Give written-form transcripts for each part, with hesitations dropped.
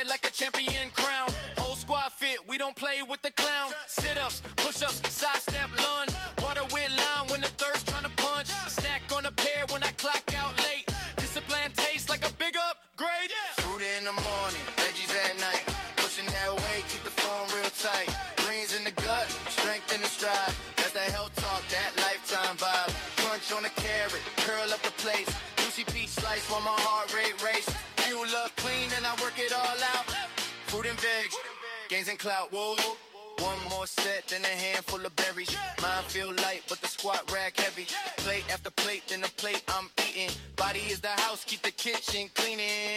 like a champion crown. Whole squad fit, we don't play with the clown. Sit-ups, push-ups, sidestep, lunge. Water with lime when the thirst tryna punch. Snack on a pair when I clock out late. Discipline tastes like a big upgrade. Fruit in the morning, veggies at night. Pushing that weight, keep the phone real tight. Greens in the gut, strength in the stride. That's that health talk, that lifetime vibe. Crunch on the carrot, curl up the plates. Juicy peach slice while my heart rate race. Fuel up clean and I work it all out. Fruit and veg, gains and clout. Whoa. One more set, then a handful of berries. Mine feel light, but the squat rack heavy. Plate after plate, then the plate I'm eating. Body is the house, keep the kitchen cleaning.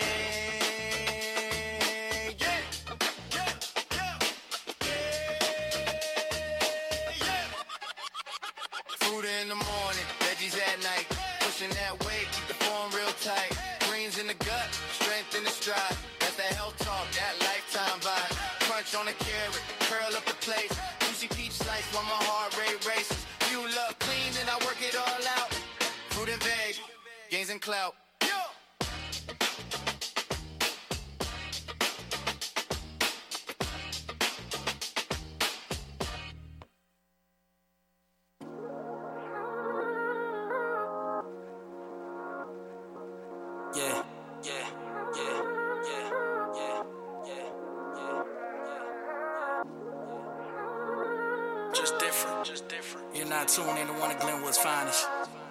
Fruit in the morning, veggies at night. Pushing that weight, keep the form real tight. Greens in the gut, strength in the stride. That's that health talk, that lifetime vibe. Crunch on the carrot, curl up the plate. Juicy peach slice while my heart rate races. Fuel up clean and I work it all out. Fruit and veg, gains and clout. You're not tuned in to one of Glenwood's finest.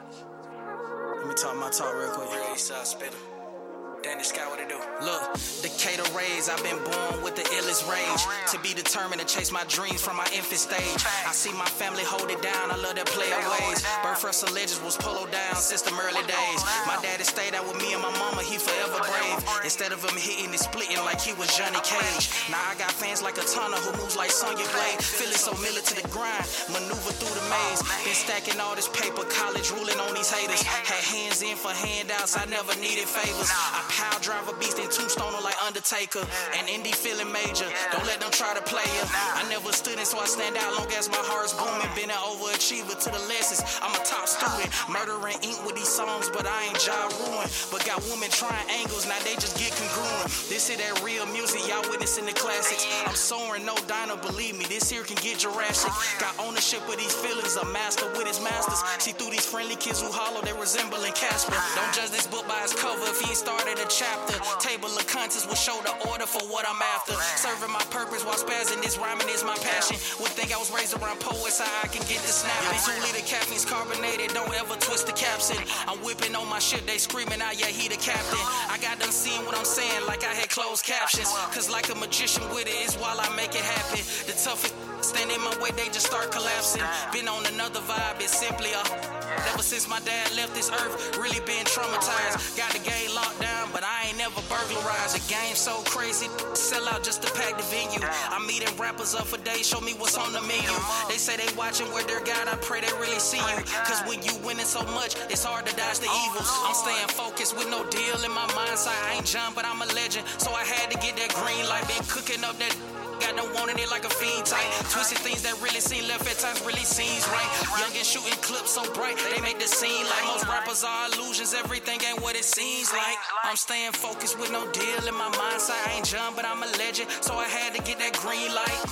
Let me talk my talk real quick. Real Eastside Spitter. Danny Sky, what it do? Look, Decatur raised, I've been born with the illest rage. To be determined to chase my dreams from my infant stage. I see my family hold it down, I love their player ways. Birth Wrestle Legends was polo down since the early days. My daddy stayed out with me and my mama, he forever brave. Instead of him hitting and splitting like he was Johnny Cage. Now I got fans like a Katana who moves like Sonya Blade. Feeling so millet to the grind, maneuver through the maze. Been stacking all this paper, college ruling on these haters. Had hands in for handouts, I never needed favors. I power drive a beast and tombstone like Undertaker. And indie feeling major, don't let them try to play ya. I never stood in so I stand out long as my heart's booming. Been an overachiever to the lessons, I'm a top student. Murdering ink with these songs, but I ain't Ja Ruin. But got women trying angles, now they just get congruent. This is that real music, y'all witnessing the classics. I'm soaring, no dino, believe me, this here can get Jurassic. Got ownership of these feelings, a master with his masters. See through these friendly kids who hollow, they resembling Casper. Don't judge this book by its cover if he ain't started a chapter. Table of contents will show the order for what I'm after. Serving my purpose while spazzing, this rhyming is my passion. Would think I was raised around poets, how I can get the snapping. 2 liter caffeine's carbonated, don't ever twist the caption. I'm whipping on my shit, they screaming out, yeah, he the captain. I got them seeing what I'm saying like I had closed captions. Cause like a magician with it is while I make it happen. The toughest stand in my way, they just start collapsing. Been on another vibe, it's simply ever since my dad left this earth, really been traumatized. Got the game locked down, but I ain't never burglarized. The game so crazy, sell out just to pack the venue. I'm meeting rappers up for days, show me what's on the menu. They say they watching where they're God, I pray they really see you. Cause when you winning so much, it's hard to dodge the evils. I'm staying focused with no deal in my mindset. I ain't John, but I'm a legend, so I had to get that green light. Been cooking up that got them wanting it like a fiend type. Twisted things that really seem left at times really seems right. Young and shooting clips so bright, they make the scene like most rappers are illusions. Everything ain't what it seems like. I'm staying focused with no deal in my mindset. I ain't John, but I'm a legend, so I had to get that green light.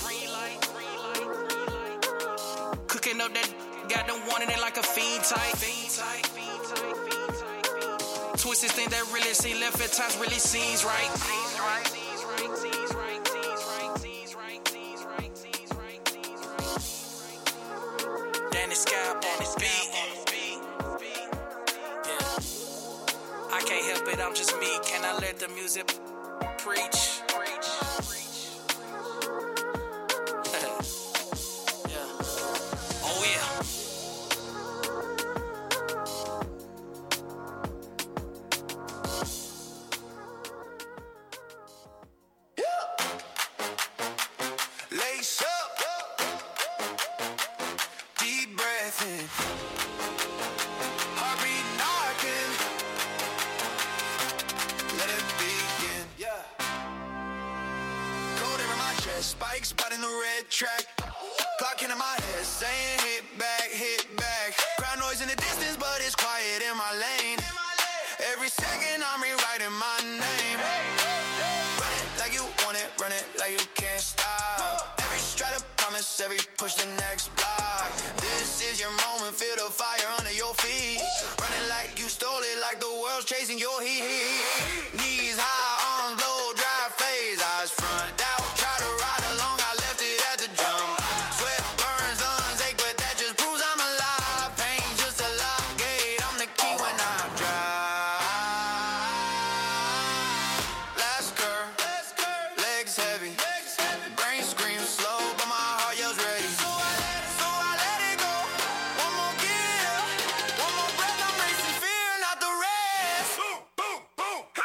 Cooking up that got them wanting it like a fiend type. Twisted things that really seem left at times really seems right. Danny Sky on the beat. Yeah. I can't help it, I'm just me. Can I let the music preach? Yeah. Oh yeah. Lace up, deep breath in, heart beat knocking, let it begin. Yeah. Cold air in my chest, spike spot in the red track. Clock into my head, saying hit back, hit back. Crowd noise in the distance, but it's quiet in my lane. Every second I'm rewriting my name. Like you unnecessary, push the next block. This is your moment, feel the fire under your feet. Running like you stole it, like the world's chasing your heat. Knees high, arms low, drive phase, eyes front out. Try to ride along, I left it at the jump. Sweat burns, lungs ache, but that just proves I'm alive. Pain just a lock gate, I'm the key when I drive. Last curve, legs heavy. Brain screams slow, but my heart yells ready. So I let it go. One more gear, one more breath. I'm racing fear, not the rest. Boom, boom, boom, ha!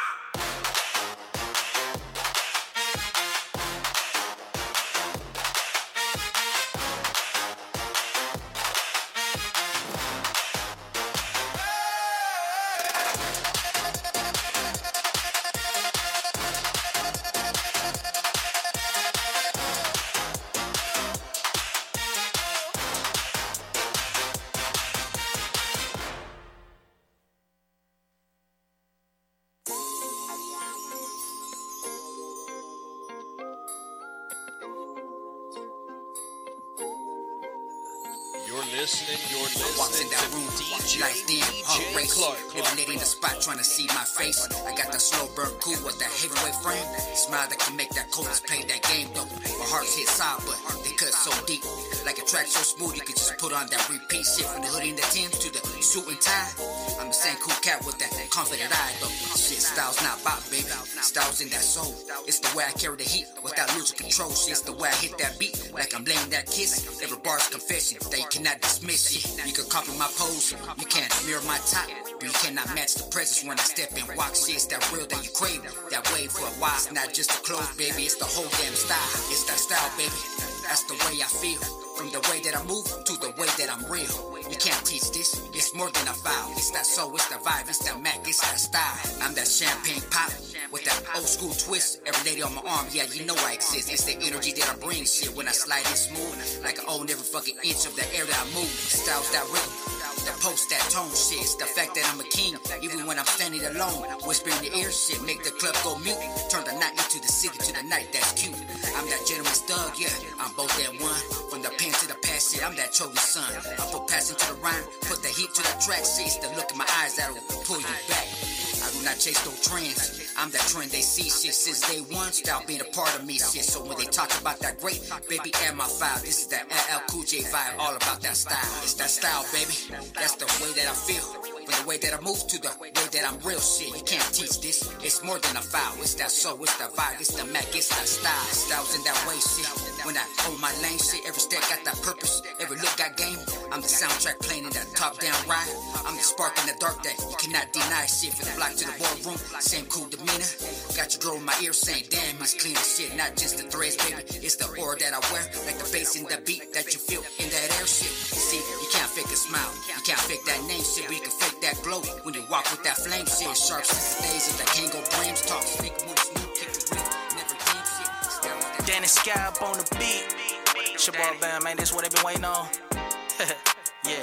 Walks in that room, lights dim, heart race. Eliminating the spot, trying to see my face. I got that slow burn cool with that heavyweight frame. Smile that can make that coldest play that game though. My heart's hit solid, but they cut so deep. Like a track so smooth, you could just put on that repeat shit. From the hoodie and the Timbs to the suit and tie. I'm the same cool cat with that confident eye though. Shit, style's not bop, baby. Style's in that soul. It's the way I carry the heat without losing control. Shit's the way I hit that beat, like I'm laying that kiss. Every bar's confession, they cannot dismiss it. You can copy my pose, you can't mirror my top, but you cannot match the presence when I step and walk. Shit's that real that you crave, that wave for a while. It's not just the clothes, baby, it's the whole damn style. It's that style, baby, that's the way I feel. From the way that I move to the way that I'm real. You can't teach this, it's more than a foul. It's that soul, it's the vibe, it's that Mac, it's that style. I'm that champagne pop with that old school twist. Every lady on my arm, yeah, you know I exist. It's the energy that I bring, shit, when I slide it smooth. Like I own every fucking inch of the air that I move. Styles that rhythm, that post, that tone, shit. It's the fact that I'm a king, even when I'm standing alone. Whisper in the ear, shit, make the club go mute. Turn the night into the city to the night, that's cute. I'm that gentleman's thug, yeah, I'm both that one. From the pen to the past, shit, I'm that chosen son. I put passion to the rhyme, put the heat to the track, shit. It's the look in my eyes that'll pull you back. I do not chase no trends, I'm that trend they see, shit. Since day one, style being a part of me, shit. So when they talk about that great, baby, add my file. This is that LL Cool J vibe, all about that style. It's that style, baby, that's the way that I feel. From the way that I move to the way that I'm real, shit. You can't teach this, it's more than a foul. It's that soul, it's the vibe, it's the Mac, it's that style. Styles in that way, shit. When I hold my lane, shit, every step got that purpose, every look got game. I'm the soundtrack playing in that top down ride. I'm the spark in the dark that you cannot deny, shit. From the block to the boardroom, same cool demeanor. Got your girl in my ear saying, damn, it's clean as shit. Not just the threads, baby, it's the aura that I wear. Like the bass in the beat that you feel in that air, shit. See, you can't fake a smile, you can't fake that name, shit. But you can fake that glow when you walk with that flame, shit. Sharp since the days of the Kango Brains talk. Speak, move, smooth, kick the real, never game, shit. Danny Sky up on the beat. It's your boy Bam, man. This what they been waiting on. Yeah.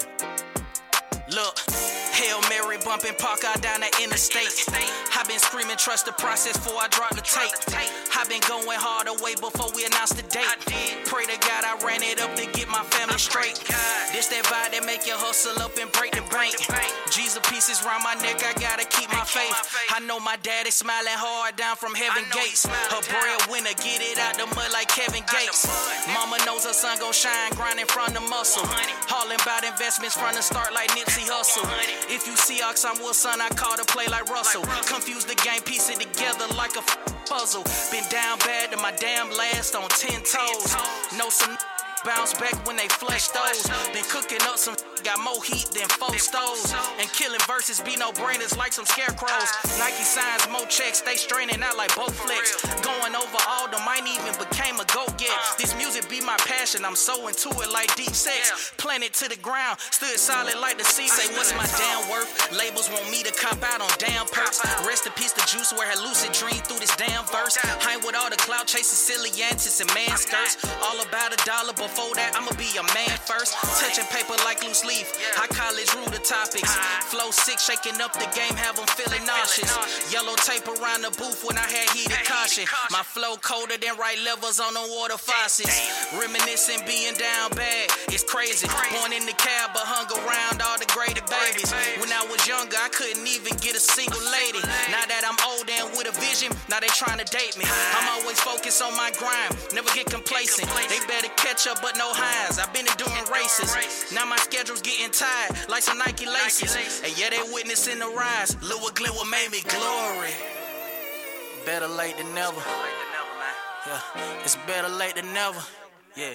Look, Hail Mary bumping park out down the interstate. I been screaming, trust the process before I drop the tape. I been going hard away before we announced the date. Pray to God I ran it up to get my family straight. This that vibe that make you hustle up and break the bank. G's of pieces round my neck, I gotta keep my faith. I know my daddy smiling hard down from heaven gates. Her breadwinner, get it out the mud like Kevin Gates. Mama knows her son gon' shine, grinding from the muscle. Hauling about investments from the start like Nipsey Hussle. If you see Ox, I'm Wilson, I call to play like Russell. Confuse the game, piece it together like a puzzle. Been down bad to my damn last on 10 toes. Know some bounce back when they flesh those. Been cooking up some got more heat than 4 stoves. And killing verses be no brainers like some scarecrows. Nike signs, more checks, they straining out like Bowflex. Going over all the mine even became a go-get. This music be my passion, I'm so into it like deep sex. Planted to the ground, stood solid like the sea. Say what's my damn worth? Labels want me to cop out on damn perks. Rest in peace the juice where had lucid dream through this damn verse. Hang with all the clout chasing silly antics and man skirts. All about $1, before that I'ma be a man first. Touching paper like loose leaf, high college ruler topics. Flow sick, shaking up the game, have them feeling nauseous. Yellow tape around the booth when I had heated caution. My flow colder than right levels on the water faucets. Reminiscing, being down bad, it's crazy. Born in the cab, but hung around all the greater babies. When I was younger, I couldn't even get a single lady. Now that I'm older and with a vision, now they trying to date me. I'm always focused on my grind, never get complacent. They better catch up, but no highs. I've been doing races. Now my schedule's getting tired, like some Nike laces. And yeah, they witnessing the rise. Lil Glenn what made me glory. Better late than never. Yeah, it's better late than never. Yeah.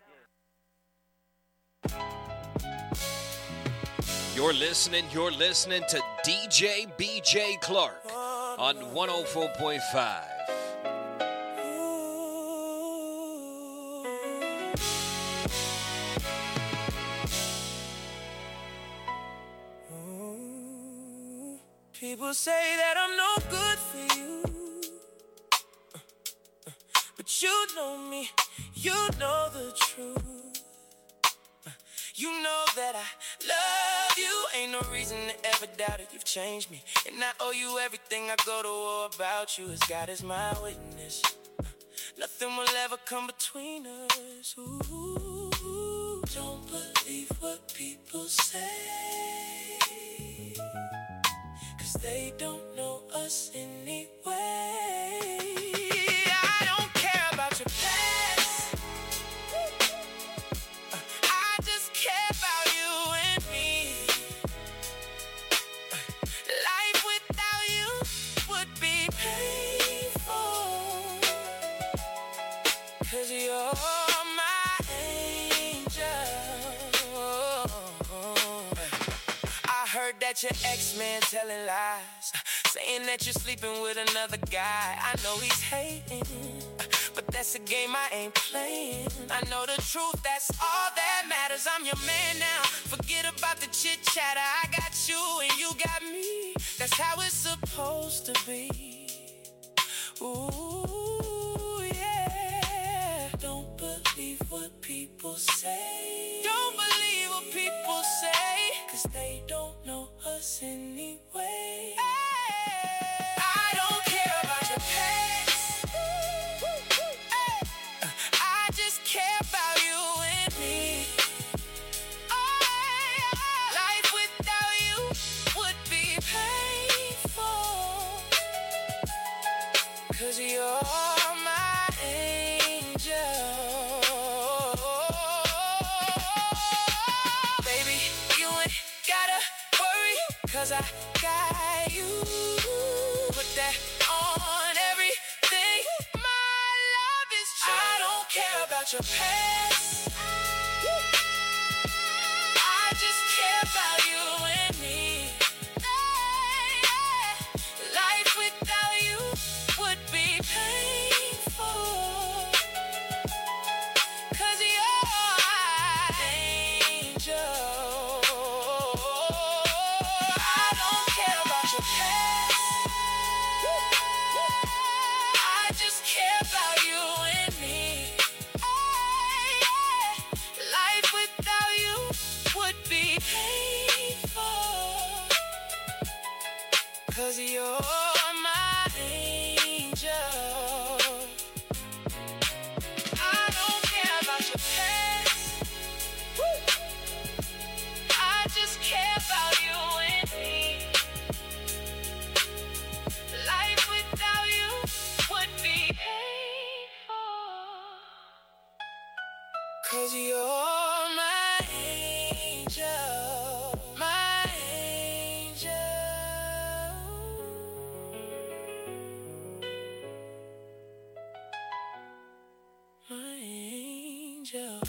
You're listening to DJ BJ Clark on 104.5. People say that I'm no good for you, but you know me, you know the truth. You know that I love you, ain't no reason to ever doubt it. You've changed me, and I owe you everything. I go to war about you, as God is my witness. Nothing will ever come between us. Ooh, don't believe what people say, 'cause they don't know us anyway. I don't care about your past, I just care about you and me. Life without you would be painful, 'cause you're my angel. I heard that your ex-man telling lies, saying that you're sleeping with another guy. I know he's hating, but that's a game I ain't playing. I know the truth, that's all that matters. I'm your man now, forget about the chit-chatter. I got you and you got me, that's how it's supposed to be. Ooh, yeah. Don't believe what people say. Don't believe what people say, 'cause they don't know us anyway. I don't care about your past, I just care about you and me. Life without you would be painful, 'cause you're my angel. Baby, you ain't gotta worry, 'cause I got you. Put that on everything. My love is true. I don't care about your past, I just care about you and me. Life without you would be painful, 'cause you're my angel. I don't care about your past, I just care about you and me. Life without you would be painful, 'cause you're my angel. I don't care about your past, I just care about you and me. Life without you would be painful, 'cause you're my angel, my angel, my angel.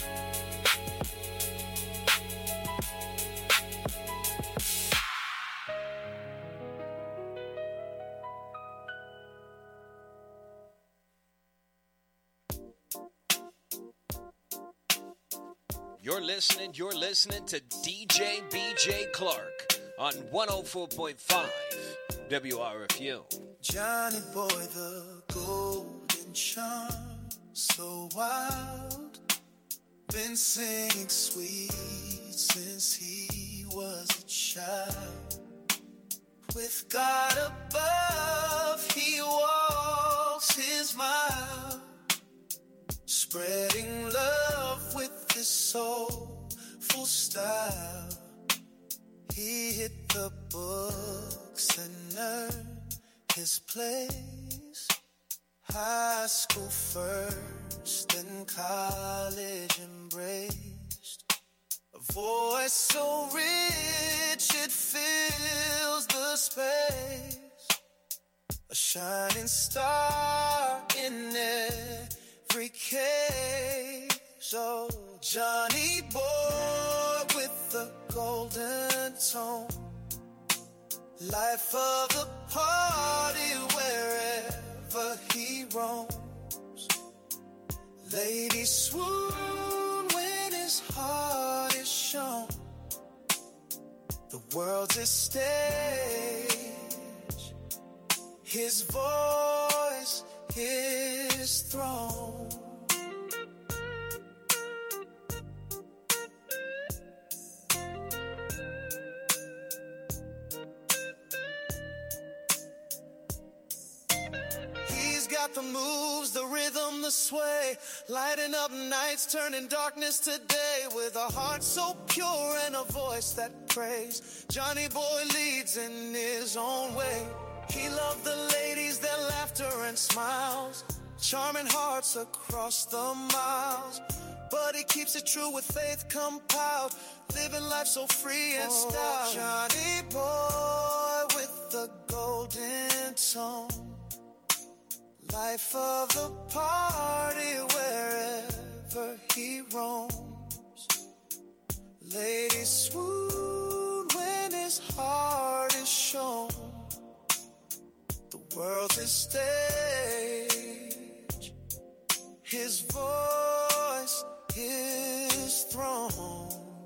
You're listening to DJ BJ Clark on 104.5 WRFU. Johnny boy, the golden charm, so wild. Been singing sweet since he was a child. With God above, he walks his mile, spreading love place. High school first, then college embraced. A voice so rich it fills the space. A shining star in every cage. Oh, Johnny boy with the golden tone. Life of the party wherever he roams. Ladies swoon when his heart is shown. The world's a stage. His voice, his throne. Got the moves, the rhythm, the sway, lighting up nights, turning darkness to day. With a heart so pure and a voice that prays, Johnny boy leads in his own way. He loved the ladies, their laughter and smiles, charming hearts across the miles. But he keeps it true with faith compiled, living life so free and styled. Johnny boy with the golden tone. Life of the party wherever he roams. Ladies swoon when his heart is shown. The world's his stage. His voice, his throne.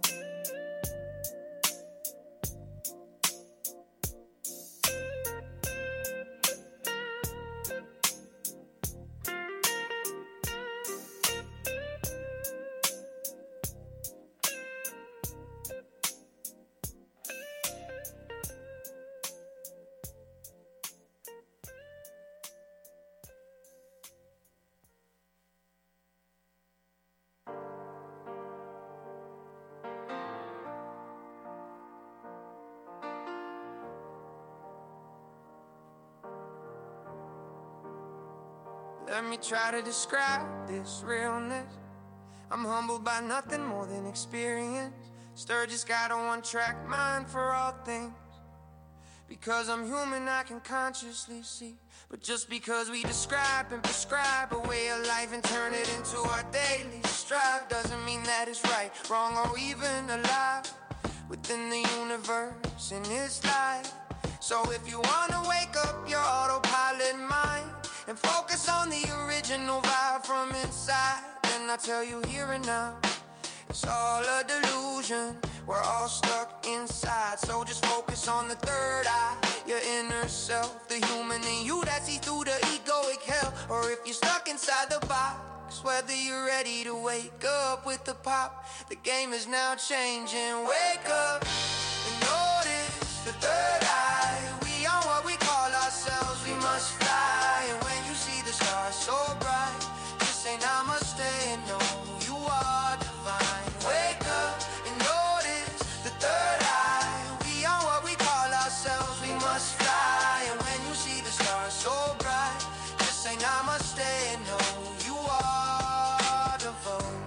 Let me try to describe this realness. I'm humbled by nothing more than experience. Sturgis got a one-track mind for all things. Because I'm human, I can consciously see. But just because we describe and prescribe a way of life and turn it into our daily strive doesn't mean that it's right, wrong, or even alive within the universe in its life. So if you wanna wake up your autopilot mind and focus on the original vibe from inside, then I tell you here and now, it's all a delusion. We're all stuck inside, so just focus on the third eye, your inner self, the human in you that sees through the egoic hell. Or if you're stuck inside the box, whether you're ready to wake up with the pop, the game is now changing. Wake up and notice the third eye. We are what we call ourselves, we must fly. And when you see the stars so bright, just say namaste and know you are divine. Wake up and notice the third eye. We are what we call ourselves, we must fly. And when you see the stars so bright, just say namaste and know you are divine.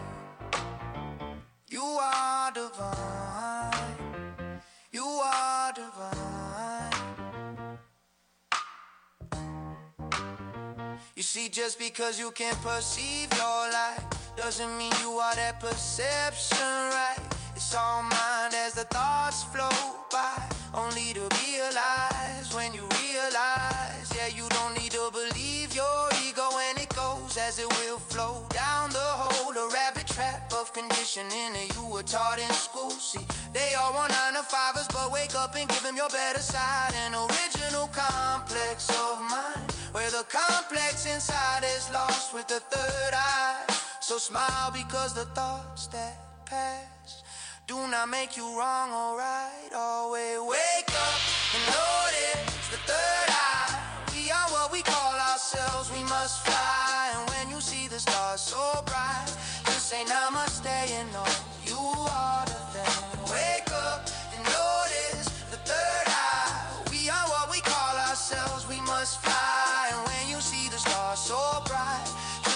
You are divine. You are divine. You see, just because you can perceive your life doesn't mean you are that perception, right? It's all mind as the thoughts float by, only to realize when you realize, yeah, you don't need to believe your ego, and it goes as it will flow down the hole, a rabbit trap of conditioning that you were taught in school. See, they all want 9 to 5ers, but wake up and give them your better side. An original complex of mind, where the complex inside is lost with the third eye. So smile because the thoughts that pass do not make you wrong or right. Always wake up and notice the third eye. We are what we call ourselves, we must fly. And when you see the stars so bright, just say namaste and know you are the thing. Wake up and notice the third eye. We are what we call ourselves, we must fly.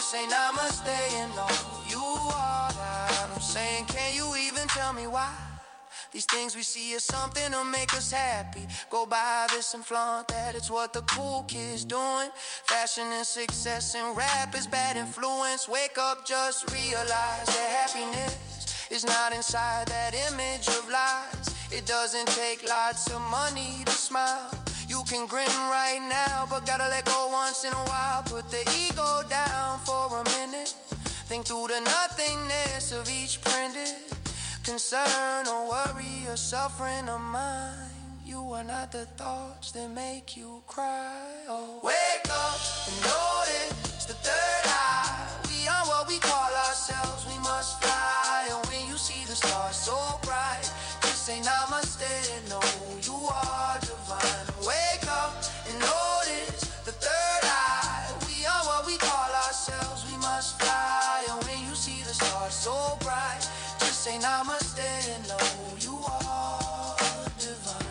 say namaste and all you are that I'm saying, can you even tell me why? These things we see is something to make us happy. Go buy this and flaunt that, it's what the cool kids doing. Fashion and success and rap is bad influence. Wake up, just realize that happiness is not inside that image of lies. It doesn't take lots of money to smile. You can grin right now, but gotta let go once in a while. Put the ego down for a minute. Think through the nothingness of each printed concern or worry or suffering of mine. You are not the thoughts that make you cry. Oh, wake up and notice the third eye. We are what we call ourselves, we must fly. And when you see the stars so bright, just say namaste and know you are divine. Wake up and notice the third eye. We are what we call ourselves, we must fly. And when you see the stars so bright, just say namaste and know you are divine.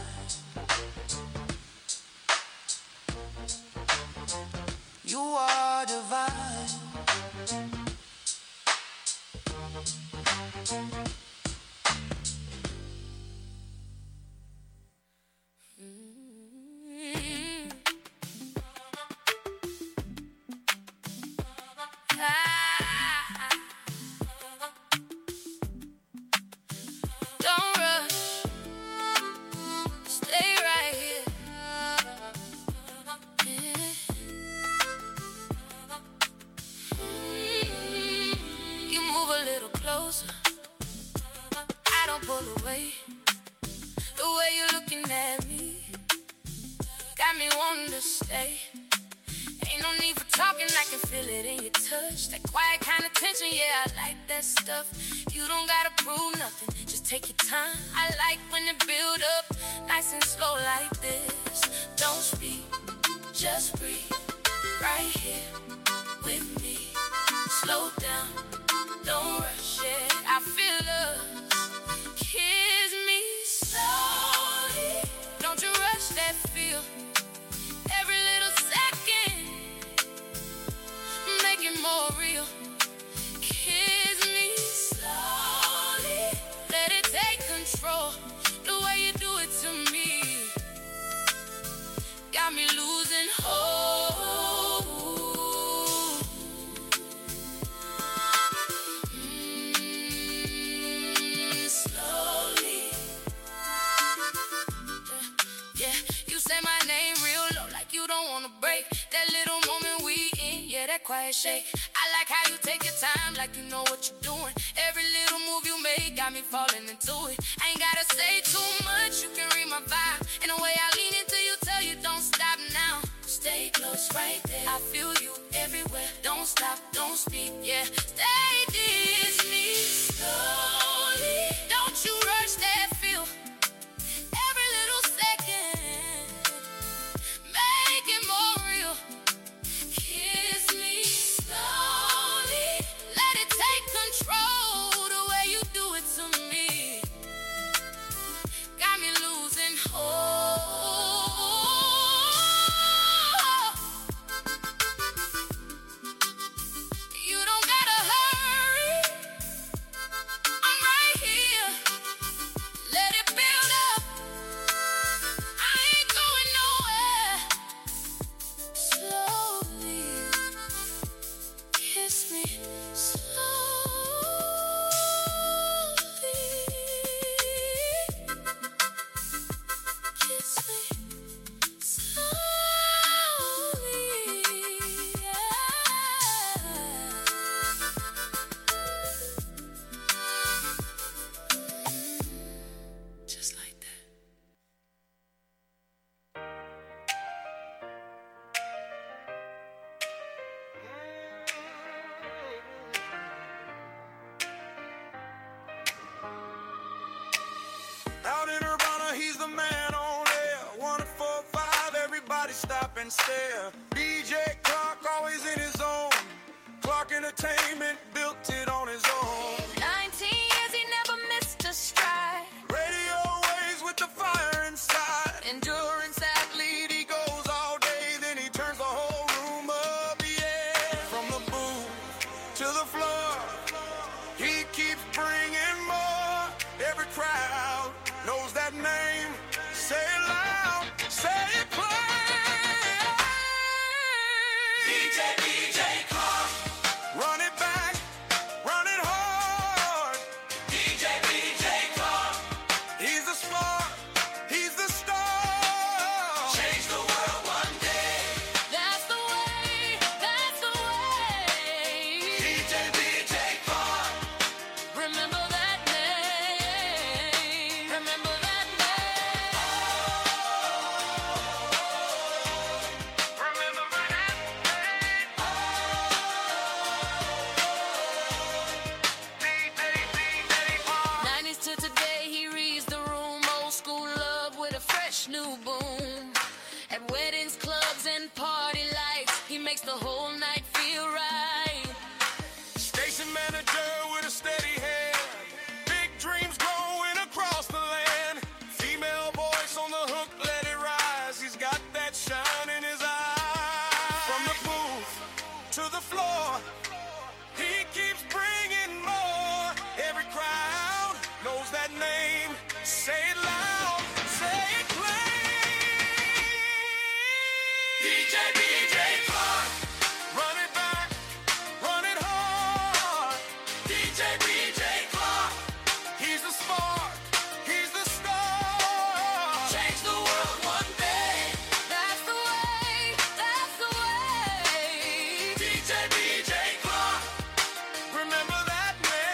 You are divine. I don't pull away. The way you're looking at me got me wanting to stay. Ain't no need for talking, I can feel it in your touch. That quiet kind of tension, yeah, I like that stuff. You don't gotta prove nothing, just take your time. I like when it build up, nice and slow like this. Don't speak, just breathe, right here with me. Slow down, don't rush it, I feel us. Kiss me slowly, don't you rush that feel. Every little second, make it more real. Kiss me slowly, let it take control. The way you do it to me got me losing hope. Quiet shake. I like how you take your time, like you know what you're doing. Every little move you make got me falling into it. I ain't gotta say too much, you can read my vibe. In a way I lean into you, tell you don't stop now. Stay close right there, I feel you everywhere. Don't stop, don't speak, yeah. Stay this me slowly. Don't you rush that feel. Every little second, make it more real. Out in Urbana, he's the man on air. 145, everybody stop and stare. DJ Clark always in his zone. Clark Entertainment built it on his own. 19 years, he never missed a stride. Radio waves with the fire inside. Endurance athlete, he goes all day, then he turns the whole room up, yeah. From the booth to the floor. He keeps bringing more. Every crowd knows that name. Say it loud, say it plain. DJ Clark. Run it back, run it hard. DJ Clark. He's the spark, he's the star. Change the world one day. That's the way, that's the way. DJ Clark. Remember that name. Remember that name. Remember that name. 90s to today, he reads the room. Old school love with a fresh new boom. At weddings, clubs, and party lights, he makes the whole night feel right. Station manager with a steady hand. Big dreams growing across the land. Female voice on the hook, let it rise. He's got that shine in his eyes. From the booth to the floor, he keeps bringing more. Every crowd knows that name. Say it loud, say it plain. DJ Clark. Run it back, run it hard. DJ Clark. He's the spark, he's the star. Change the world one day. That's the way, that's the way. DJ Clark. Remember that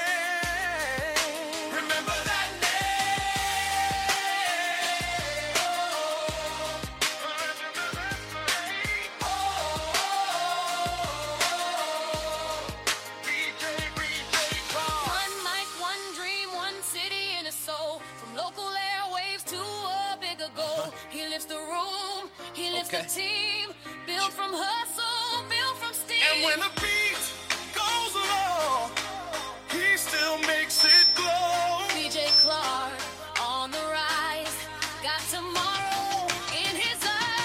name. Remember that One mic, one dream, one city in a soul. From local airwaves to a bigger goal. He lifts the room, he lifts Okay. the team. Built from hustle, built from steam. And when the beat goes along, he still makes it glow. DJ Clark on the rise, got tomorrow in his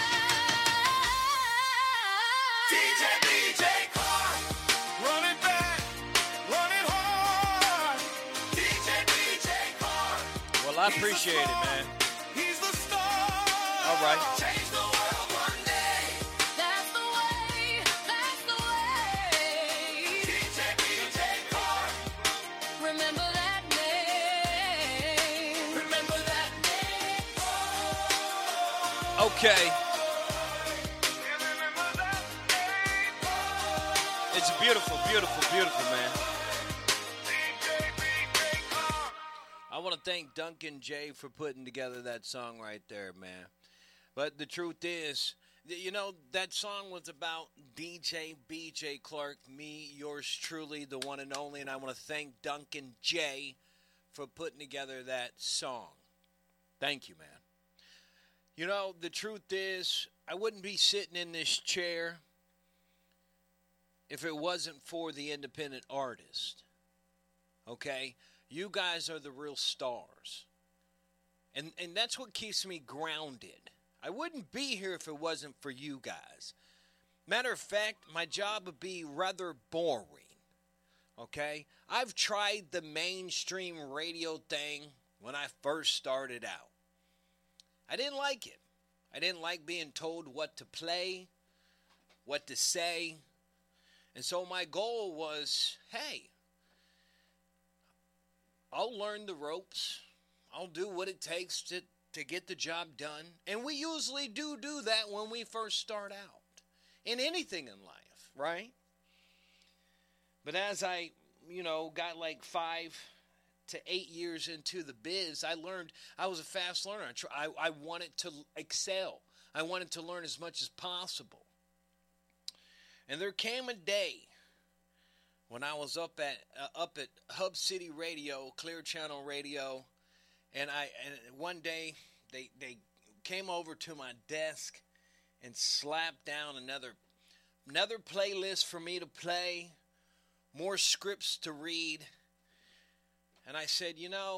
eyes. DJ Clark. Run it back, run it hard. DJ Clark. Well, I appreciate it, man. He's the star. All right. Change the world one day. That's the way, that's the way. DJ Clark. Remember that name. Remember that name. Okay. Remember that name. It's beautiful, beautiful, beautiful, man. DJ Clark. I want to thank Duncan J for putting together that song right there, man. But the truth is, you know, that song was about DJ BJ Clark, me, yours truly, the one and only, and I want to thank Duncan J for putting together that song. Thank you, man. You know, the truth is, I wouldn't be sitting in this chair if it wasn't for the independent artist. Okay? You guys are the real stars. And that's what keeps me grounded. I wouldn't be here if it wasn't for you guys. Matter of fact, my job would be rather boring. Okay? I've tried the mainstream radio thing when I first started out. I didn't like it. I didn't like being told what to play, what to say. And so my goal was, hey, I'll learn the ropes. I'll do what it takes to get the job done. And we usually do that when we first start out. In anything in life, right? But as I, got like 5 to 8 years into the biz, I learned I was a fast learner. I wanted to excel. I wanted to learn as much as possible. And there came a day when I was up at Hub City Radio, Clear Channel Radio, and one day they came over to my desk and slapped down another playlist for me to play, more scripts to read. And I said,